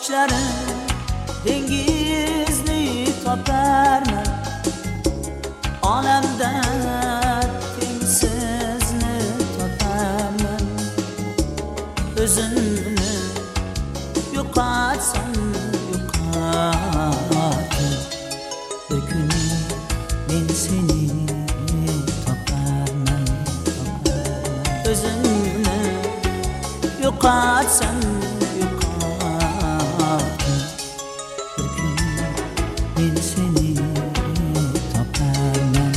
sochlarim dengizni toparman, olamda tengsizni toparman. O'zimni yo'qotsam yo'qotdim, bir kuni men seni toparman. O'zimni yo'qotsam yo'qotdim, bir kuni men seni toparman.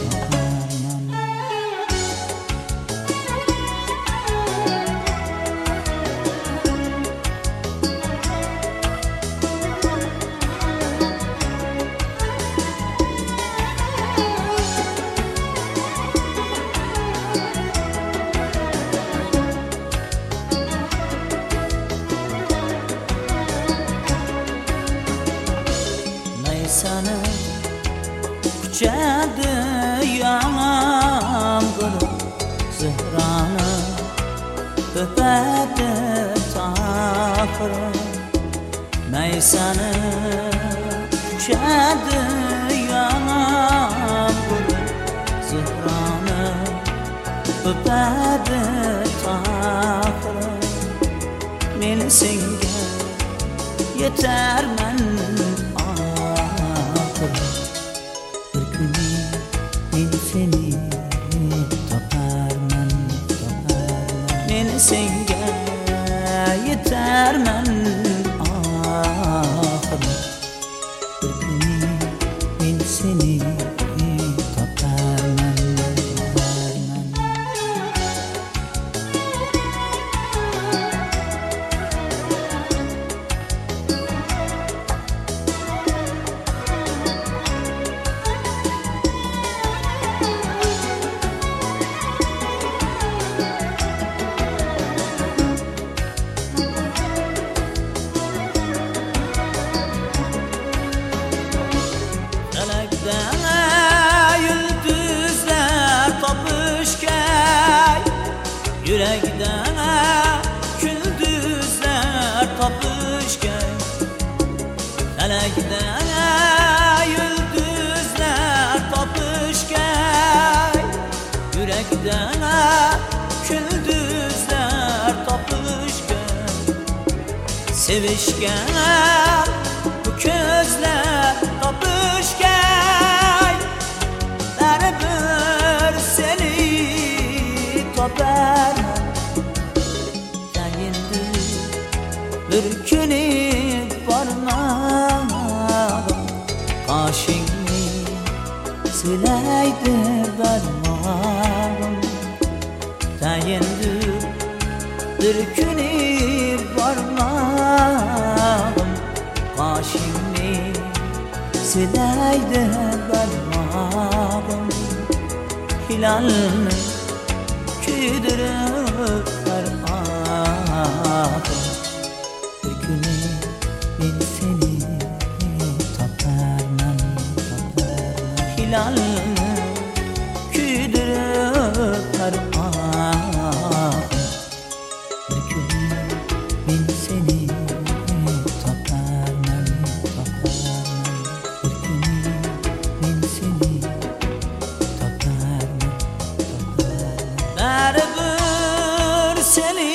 Sana kuchadi yağmur, zehrani öpadi tahir. Maysani kuchadi yağmur, zehrani öpadi tahir. Men senga yetarman, bir kuni men seni toparman. Men senga yetarman oxir, bir kuni men seni toparman. Yulduzlar topishgay, yurakda kulduzlar topishgay. Falakda yulduzlar topishgay, yurakda kulduzlar topishgay. Sevishgan bu ko'zlar topishgay, baribir seni toparman. Endi bir kuni bormag'im, qoshingni silaydi barmog'im. Endi bir kuni bormag'im, qoshingni silaydi barmog'im. Hilalni kuydirib har oxir, bir kuni men seni toparman. Hilalni kuydirib har oxir, bir kuni men seni toparman. Bir kuni men seni toparman. Baribir seni